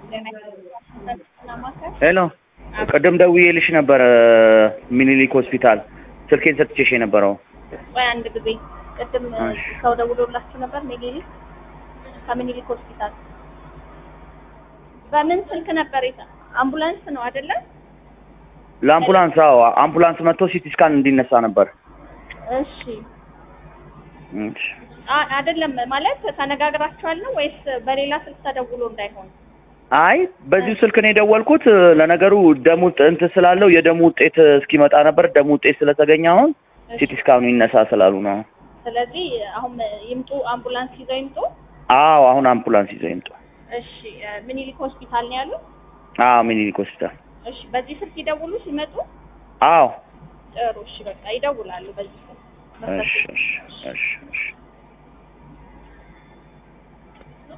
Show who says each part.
Speaker 1: ሄሎ ቀደም ደውዬልሽ ነበር ሚኒሊክ ሆስፒታል ስልኬን ሰጥቼሽ የነበረው
Speaker 2: ወይ አንድ ጊዜ ቀደም ሰው ደውሎላችሁ ነበር ሚኒሊክ ከሚኒሊክ ሆስፒታል በምን ስልክ ነበር አምቡላንስ ነው አይደለ
Speaker 1: ለአምቡላንስ አዎ አምቡላንስ መጥቶ ሲቲ ስካን እንዲነሳ ነበር
Speaker 2: እሺ አይደለም ማለት ተነጋግራችኋል ነው ወይስ በሌላ ስልክ ተደውሎ እንዳይሆን
Speaker 1: አይ በዚህ ስልክ ነው የደወልኩት ለነገሩ ደሙ እንት ስላለው የደሙ ውጤት እስኪመጣ ነበር ደሙ ውጤት ስለተገኘ አሁን ሲቲ ስካኑ ይነሳ ስላሉ ነው
Speaker 2: ስለዚህ አሁን ይምጡ አምቡላንስ ይዘው ይምጡ
Speaker 1: አዎ አሁን አምቡላንስ ይዘው ይምጡ
Speaker 2: እሺ ሚኒሊክ ሆስፒታል ነው ያሉት
Speaker 1: አዎ ሚኒሊክ ሆስፒታል
Speaker 2: እሺ በዚህ ስልክ ይደውሉ ሲመጡ
Speaker 1: አዎ
Speaker 2: ጥሩ እሺ በቃ ይደውላሉ በዚህ ስልክ
Speaker 1: እሺ